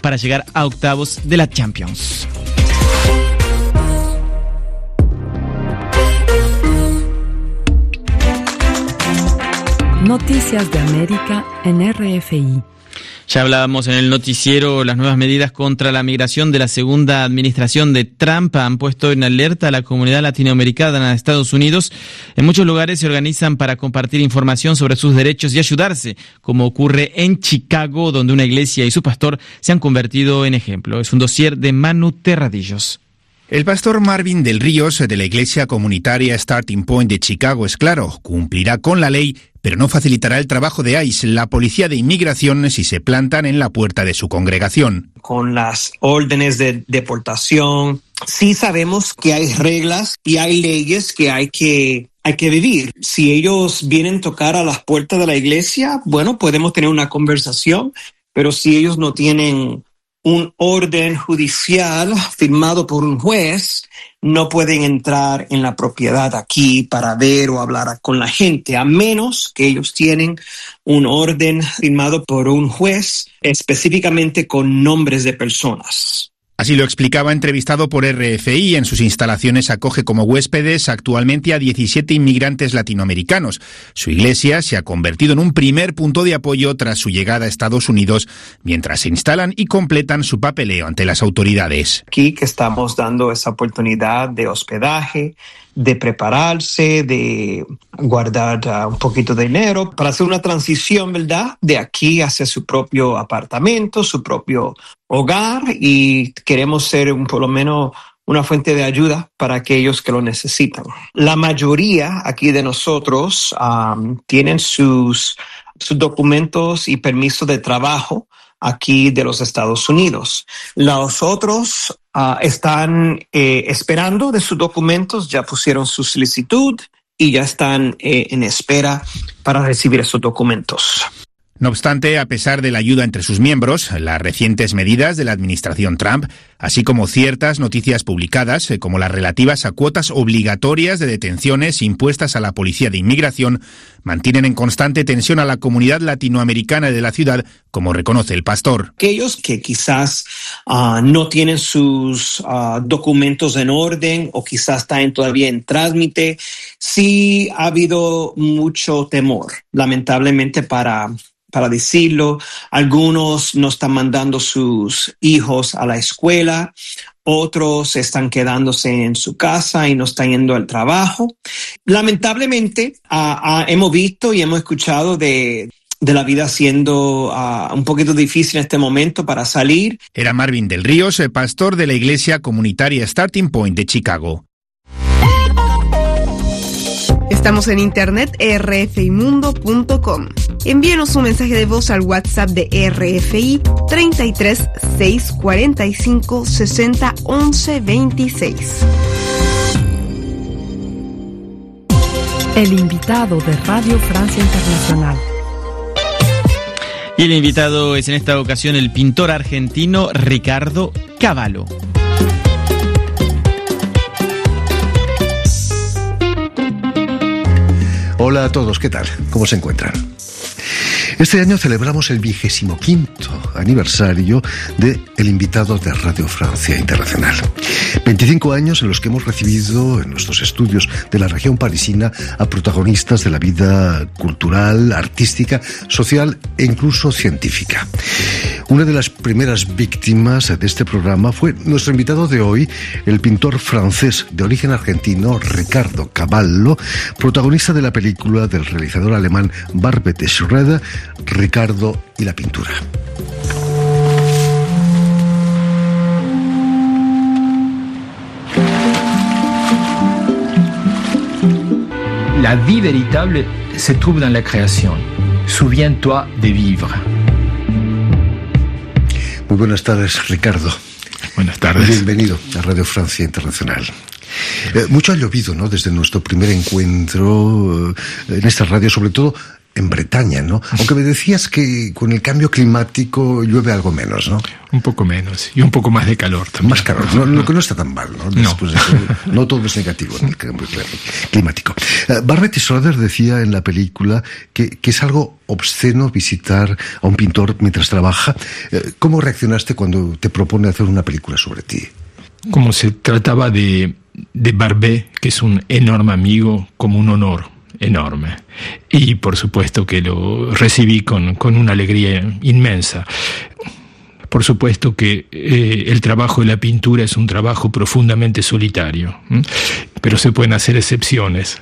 para llegar a octavos de la Champions. Noticias de América en RFI. Ya hablábamos en el noticiero, las nuevas medidas contra la migración de la segunda administración de Trump han puesto en alerta a la comunidad latinoamericana de Estados Unidos. En muchos lugares se organizan para compartir información sobre sus derechos y ayudarse, como ocurre en Chicago, donde una iglesia y su pastor se han convertido en ejemplo. Es un dossier de Manu Terradillos. El pastor Marvin del Ríos, de la iglesia comunitaria Starting Point de Chicago, es claro, cumplirá con la ley, pero no facilitará el trabajo de ICE, la policía de inmigración, si se plantan en la puerta de su congregación. Con las órdenes de deportación, sí sabemos que hay reglas y hay leyes que hay que vivir. Si ellos vienen a tocar a las puertas de la iglesia, bueno, podemos tener una conversación, pero si ellos no tienen un orden judicial firmado por un juez, no pueden entrar en la propiedad aquí para ver o hablar con la gente, a menos que ellos tienen un orden firmado por un juez, específicamente con nombres de personas. Así lo explicaba entrevistado por RFI. En sus instalaciones acoge como huéspedes actualmente a 17 inmigrantes latinoamericanos. Su iglesia se ha convertido en un primer punto de apoyo tras su llegada a Estados Unidos, mientras se instalan y completan su papeleo ante las autoridades. Aquí que estamos dando esa oportunidad de hospedaje, de prepararse, de guardar un poquito de dinero para hacer una transición, ¿verdad? De aquí hacia su propio apartamento, su propio hogar, y queremos ser por lo menos una fuente de ayuda para aquellos que lo necesitan. La mayoría aquí de nosotros tienen sus documentos y permisos de trabajo aquí de los Estados Unidos. Los otros están esperando de sus documentos, ya pusieron su solicitud y ya están en espera para recibir esos documentos. No obstante, a pesar de la ayuda entre sus miembros, las recientes medidas de la administración Trump, así como ciertas noticias publicadas, como las relativas a cuotas obligatorias de detenciones impuestas a la policía de inmigración, mantienen en constante tensión a la comunidad latinoamericana de la ciudad, como reconoce el pastor. Aquellos que quizás no tienen sus documentos en orden o quizás están todavía en trámite, sí ha habido mucho temor, lamentablemente para decirlo. Algunos no están mandando sus hijos a la escuela, otros están quedándose en su casa y no están yendo al trabajo. Lamentablemente, hemos visto y hemos escuchado de la vida siendo un poquito difícil en este momento para salir. Era Marvin del Ríos, pastor de la iglesia comunitaria Starting Point de Chicago. Estamos en internet rfimundo.com. Envíenos un mensaje de voz al WhatsApp de RFI 33 645 60 11 26. El invitado de Radio Francia Internacional. Y el invitado es en esta ocasión el pintor argentino Ricardo Cavallo. Hola a todos, ¿qué tal? ¿Cómo se encuentran? Este año celebramos el 25º aniversario de El invitado de Radio Francia Internacional. 25 años en los que hemos recibido en nuestros estudios de la región parisina a protagonistas de la vida cultural, artística, social e incluso científica. Una de las primeras víctimas de este programa fue nuestro invitado de hoy, el pintor francés de origen argentino Ricardo Cavallo, protagonista de la película del realizador alemán Barbet Schroeder, Ricardo y la pintura. La vie véritable se trouve dans la création. Souviens-toi de vivre. Muy buenas tardes, Ricardo. Buenas tardes. Bienvenido a Radio Francia Internacional. Mucho ha llovido, ¿no?, desde nuestro primer encuentro en esta radio, sobre todo en Bretaña, ¿no? Aunque me decías que con el cambio climático llueve algo menos, ¿no? Un poco menos y un poco más de calor también. Más calor, lo que no está tan mal, ¿no? Después de todo, no todo es negativo en el cambio climático. Barrett y Schroeder decía en la película que es algo obsceno visitar a un pintor mientras trabaja. ¿Cómo reaccionaste cuando te propone hacer una película sobre ti? Como se trataba de Barbet, que es un enorme amigo, como un honor enorme. Y por supuesto que lo recibí con una alegría inmensa. Por supuesto que el trabajo de la pintura es un trabajo profundamente solitario, pero se pueden hacer excepciones.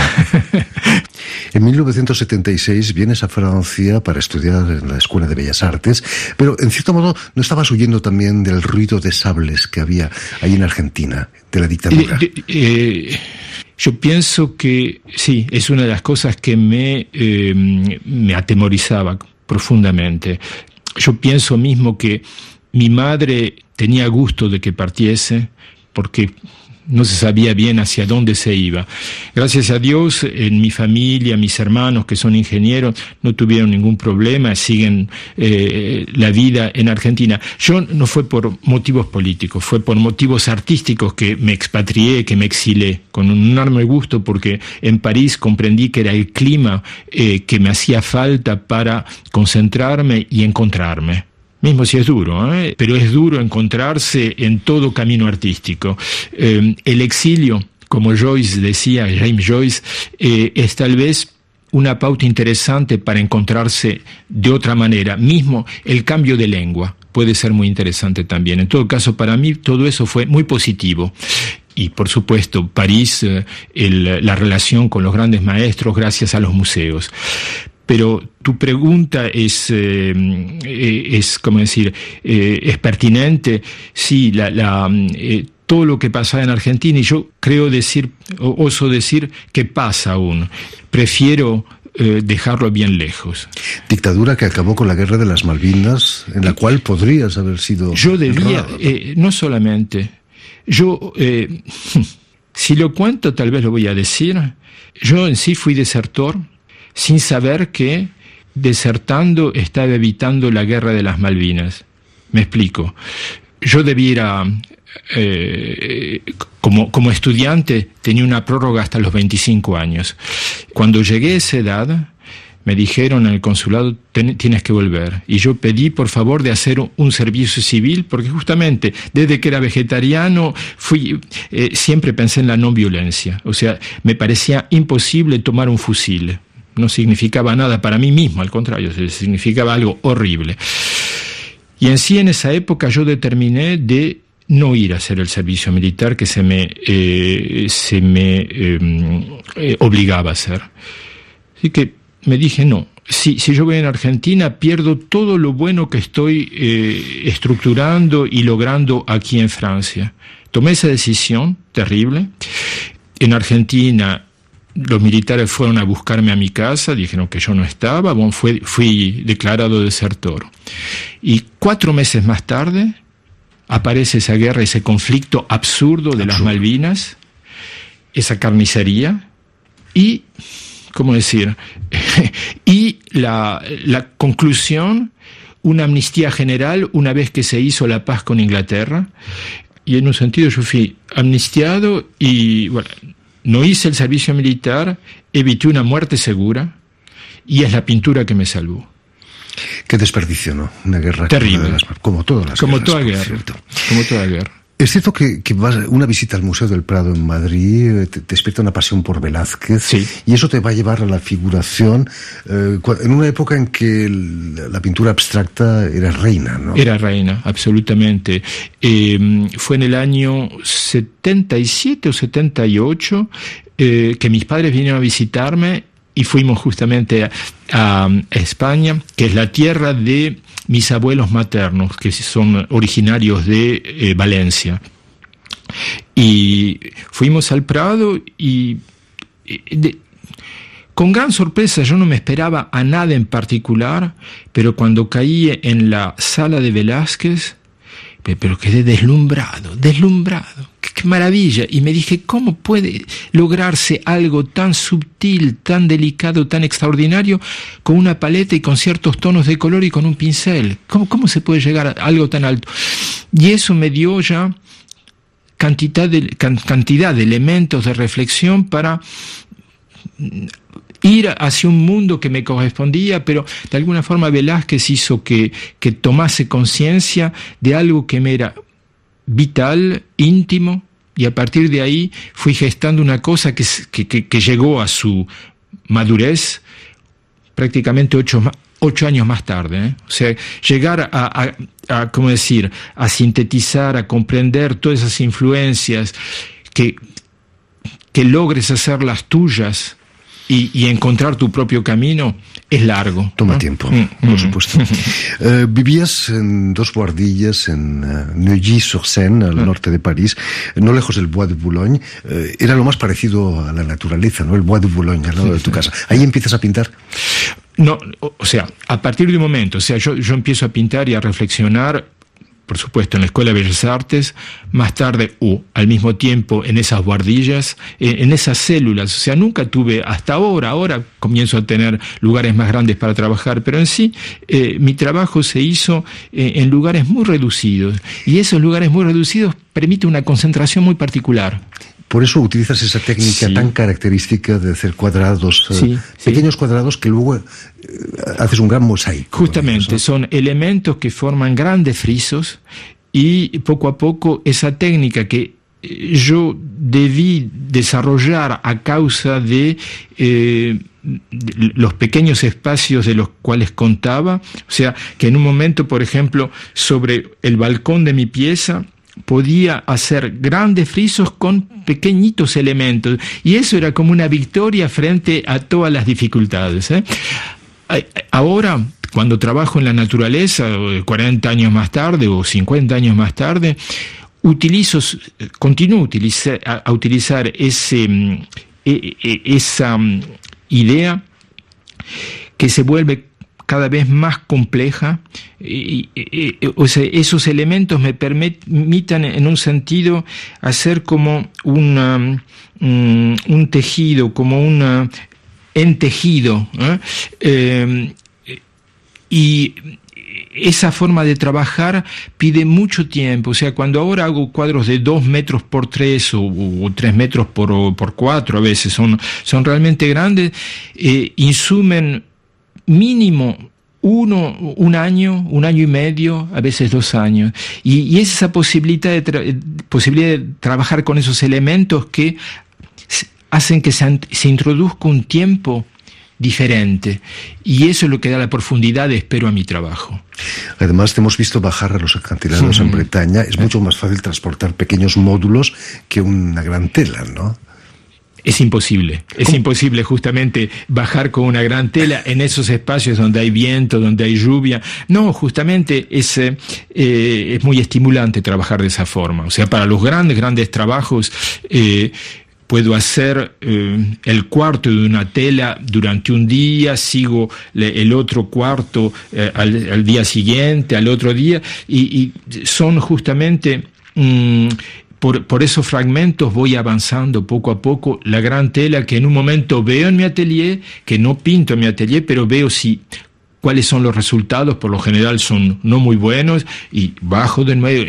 En 1976 vienes a Francia para estudiar en la Escuela de Bellas Artes, pero en cierto modo no estabas huyendo también del ruido de sables que había ahí en Argentina, de la dictadura. Yo pienso que sí, es una de las cosas que me atemorizaba profundamente. Yo pienso mismo que mi madre tenía gusto de que partiese porque no se sabía bien hacia dónde se iba. Gracias a Dios, en mi familia, mis hermanos que son ingenieros, no tuvieron ningún problema, siguen la vida en Argentina. Yo no fue por motivos políticos, fue por motivos artísticos que me expatrié, que me exilé, con un enorme gusto, porque en París comprendí que era el clima que me hacía falta para concentrarme y encontrarme. Mismo si es duro, pero es duro encontrarse en todo camino artístico. El exilio, como Joyce decía, James Joyce, es tal vez una pauta interesante para encontrarse de otra manera. Mismo el cambio de lengua puede ser muy interesante también. En todo caso, para mí todo eso fue muy positivo. Y por supuesto, París, la relación con los grandes maestros gracias a los museos. Pero tu pregunta es ¿cómo decir? Es pertinente. Sí, todo lo que pasa en Argentina, y yo creo decir, oso decir, que pasa aún. Prefiero dejarlo bien lejos. Dictadura que acabó con la guerra de las Malvinas, en la cual podrías haber sido... Yo debía, no solamente, si lo cuento tal vez lo voy a decir, yo en sí fui desertor, sin saber que, desertando, estaba evitando la guerra de las Malvinas. Me explico. Yo debiera, como estudiante, tenía una prórroga hasta los 25 años. Cuando llegué a esa edad, me dijeron en el consulado, tienes que volver. Y yo pedí, por favor, de hacer un servicio civil, porque justamente, desde que era vegetariano, siempre pensé en la no violencia. O sea, me parecía imposible tomar un fusil. No significaba nada para mí mismo, al contrario, significaba algo horrible. Y en sí, en esa época, yo determiné de no ir a hacer el servicio militar que se me obligaba a hacer. Así que me dije, no, si yo voy en Argentina, pierdo todo lo bueno que estoy estructurando y logrando aquí en Francia. Tomé esa decisión terrible. En Argentina, los militares fueron a buscarme a mi casa, dijeron que yo no estaba, fui declarado desertor. Y 4 meses más tarde aparece esa guerra, ese conflicto absurdo de las Malvinas, esa carnicería, y, ¿cómo decir? Y la conclusión, una amnistía general una vez que se hizo la paz con Inglaterra, y en un sentido yo fui amnistiado y, bueno, no hice el servicio militar, evité una muerte segura, y es la pintura que me salvó. Qué desperdicio, ¿no? Una guerra terrible. Como todas las como guerras. Como toda guerra. Es cierto que una visita al Museo del Prado en Madrid te despierta una pasión por Velázquez, sí, y eso te va a llevar a la figuración en una época en que la pintura abstracta era reina, ¿no? Era reina, absolutamente. Fue en el año 77 o 78 que mis padres vinieron a visitarme y fuimos justamente a España, que es la tierra de mis abuelos maternos, que son originarios de Valencia. Y fuimos al Prado y con gran sorpresa, yo no me esperaba a nada en particular, pero cuando caí en la sala de Velázquez, pero quedé deslumbrado. qué maravilla. Y me dije, ¿cómo puede lograrse algo tan sutil, tan delicado, tan extraordinario con una paleta y con ciertos tonos de color y con un pincel? ¿Cómo se puede llegar a algo tan alto? Y eso me dio ya cantidad de elementos de reflexión para ir hacia un mundo que me correspondía, pero de alguna forma Velázquez hizo que tomase conciencia de algo que me era vital, íntimo, y a partir de ahí fui gestando una cosa que llegó a su madurez prácticamente 8 años más tarde, ¿eh? O sea, llegar a ¿cómo decir?, a sintetizar, a comprender todas esas influencias, que logres hacerlas tuyas y encontrar tu propio camino, es largo. Toma tiempo, por supuesto. Vivías en 2 buhardillas en Neuilly-sur-Seine, al norte de París, no lejos del Bois de Boulogne. Era lo más parecido a la naturaleza, ¿no? El Bois de Boulogne, al lado de tu casa. ¿Ahí empiezas a pintar? No, o sea, a partir de un momento, o sea, yo empiezo a pintar y a reflexionar, por supuesto, en la Escuela de Bellas Artes, más tarde, al mismo tiempo, en esas buhardillas, en esas células. O sea, nunca tuve, hasta ahora comienzo a tener lugares más grandes para trabajar, pero en sí, mi trabajo se hizo en lugares muy reducidos, y esos lugares muy reducidos permiten una concentración muy particular. Por eso utilizas esa técnica tan característica de hacer cuadrados, pequeños cuadrados que luego haces un gran mosaico. Justamente, ¿no? Son elementos que forman grandes frisos, y poco a poco esa técnica que yo debí desarrollar a causa de los pequeños espacios de los cuales contaba, o sea, que en un momento, por ejemplo, sobre el balcón de mi pieza, podía hacer grandes frisos con pequeñitos elementos, y eso era como una victoria frente a todas las dificultades, ¿eh? Ahora, cuando trabajo en la naturaleza, 40 años más tarde o 50 años más tarde, continúo a utilizar esa idea que se vuelve cada vez más compleja, o sea, esos elementos me permitan en un sentido hacer como un tejido, como un entejido, y esa forma de trabajar pide mucho tiempo. O sea, cuando ahora hago cuadros de 2 metros por 3 o 3 metros por 4, a veces son realmente grandes, insumen mínimo un año y medio, a veces 2 años. Y es esa posibilidad de trabajar con esos elementos que hacen que se introduzca un tiempo diferente. Y eso es lo que da la profundidad, espero, a mi trabajo. Además, te hemos visto bajar a los acantilados en Bretaña. Es mucho más fácil transportar pequeños módulos que una gran tela, ¿no? Es imposible justamente bajar con una gran tela en esos espacios donde hay viento, donde hay lluvia. No, justamente es muy estimulante trabajar de esa forma. O sea, para los grandes trabajos, puedo hacer el cuarto de una tela durante un día, sigo el otro cuarto al día siguiente, al otro día, y son justamente... Por esos fragmentos voy avanzando poco a poco la gran tela que en un momento veo en mi atelier, que no pinto en mi atelier, pero veo cuáles son los resultados. Por lo general son no muy buenos, y bajo de nuevo.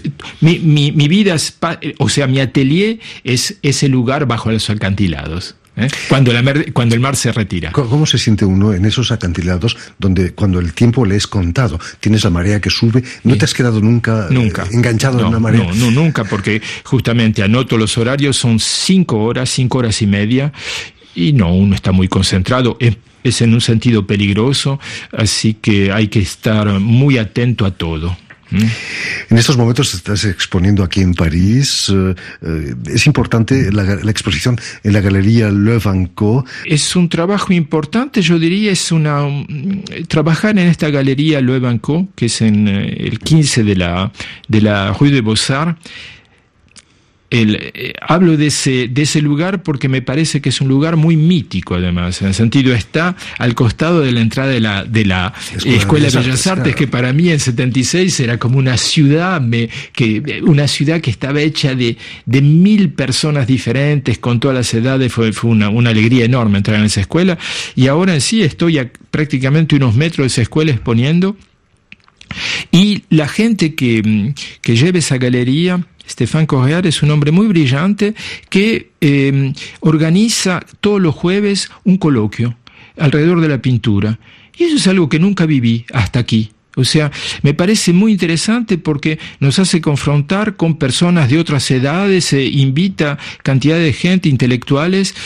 Mi vida, o sea, mi atelier es ese lugar bajo los acantilados, cuando el mar se retira. ¿Cómo se siente uno en esos acantilados donde cuando el tiempo le es contado, tienes la marea que sube? ¿No te has quedado nunca enganchado en una marea? No, nunca, porque justamente anoto los horarios, son 5 horas y media, y uno está muy concentrado. Es en un sentido peligroso, así que hay que estar muy atento a todo. En estos momentos estás exponiendo aquí en París. Es importante la exposición en la Galería Loewe & Co. Es un trabajo importante, yo diría, trabajar en esta Galería Loewe & Co, que es en el 15 de la Rue de Beaux-Arts. hablo de ese lugar porque me parece que es un lugar muy mítico, además, en el sentido está al costado de la entrada de la Escuela de Bellas Artes, claro, que para mí en 76 era como una ciudad que estaba hecha de 1000 personas diferentes con todas las edades. Fue una alegría enorme entrar en esa escuela, y ahora en sí estoy a prácticamente unos metros de esa escuela exponiendo, y la gente que lleva esa galería, Stéphane Correard, es un hombre muy brillante que organiza todos los jueves un coloquio alrededor de la pintura. Y eso es algo que nunca viví hasta aquí. O sea, me parece muy interesante porque nos hace confrontar con personas de otras edades, invita cantidad de gente, intelectuales,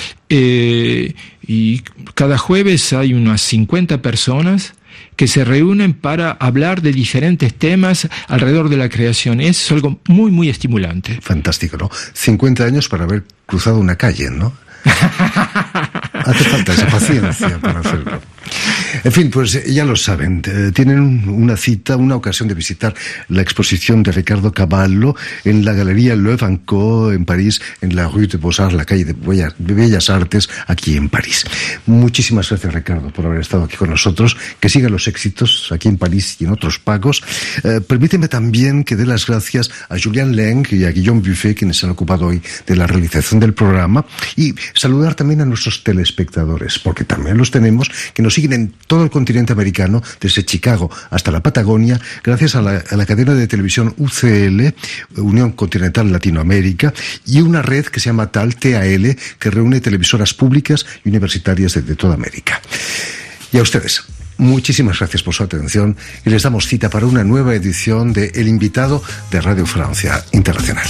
y cada jueves hay unas 50 personas que se reúnen para hablar de diferentes temas alrededor de la creación. Es algo muy, muy estimulante. Fantástico, ¿no? 50 años para haber cruzado una calle, ¿no? Hace falta esa paciencia para hacerlo. En fin, pues ya lo saben, tienen una cita, una ocasión de visitar la exposición de Ricardo Cavallo en la Galería Loewe & Co. en París, en la Rue de Beaux-Arts, la calle de Bellas Artes, aquí en París. Muchísimas gracias, Ricardo, por haber estado aquí con nosotros. Que sigan los éxitos aquí en París y en otros pagos. Permíteme también que dé las gracias a Julien Leng y a Guillaume Buffet, quienes se han ocupado hoy de la realización del programa, y saludar también a nuestros telespectadores, porque también los tenemos, que nos siguen en todo el continente americano, desde Chicago hasta la Patagonia, gracias a la cadena de televisión UCL, Unión Continental Latinoamérica, y una red que se llama TAL, que reúne televisoras públicas y universitarias de toda América. Y a ustedes, muchísimas gracias por su atención, y les damos cita para una nueva edición de El Invitado de Radio Francia Internacional.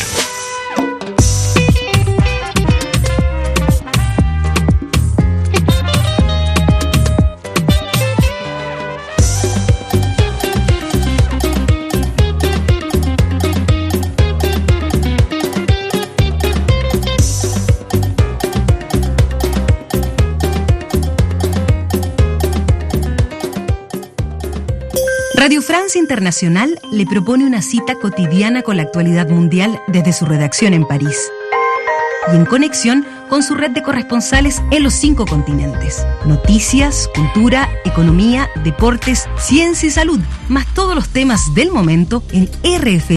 Radio Francia Internacional le propone una cita cotidiana con la actualidad mundial desde su redacción en París y en conexión con su red de corresponsales en los 5 continentes. Noticias, cultura, economía, deportes, ciencia y salud, más todos los temas del momento en RFI.